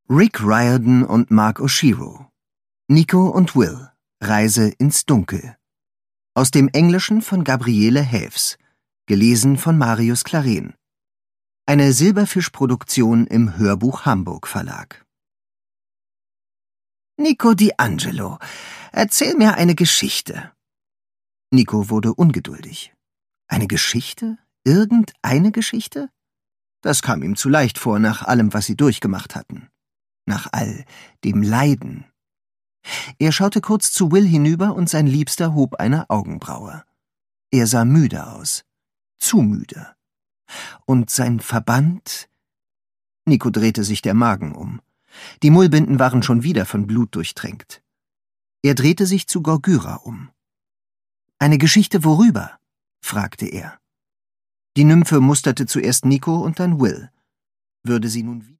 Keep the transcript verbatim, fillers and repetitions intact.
Rick Riordan und Mark Oshiro. Nico und Will. Reise ins Dunkel. Aus dem Englischen von Gabriele Haefs. Gelesen von Marius Claren. Eine Silberfisch-Produktion im Hörbuch Hamburg Verlag. Nico D'Angelo, erzähl mir eine Geschichte. Nico wurde ungeduldig. Eine Geschichte? Irgendeine Geschichte? Das kam ihm zu leicht vor nach allem, was sie durchgemacht hatten. Nach all dem Leiden. Er schaute kurz zu Will hinüber und sein Liebster hob eine Augenbraue. Er sah müde aus. Zu müde. Und sein Verband? Nico drehte sich der Magen um. Die Mullbinden waren schon wieder von Blut durchtränkt. Er drehte sich zu Gorgyra um. »Eine Geschichte worüber?« fragte er. Die Nymphe musterte zuerst Nico und dann Will. Würde sie nun wieder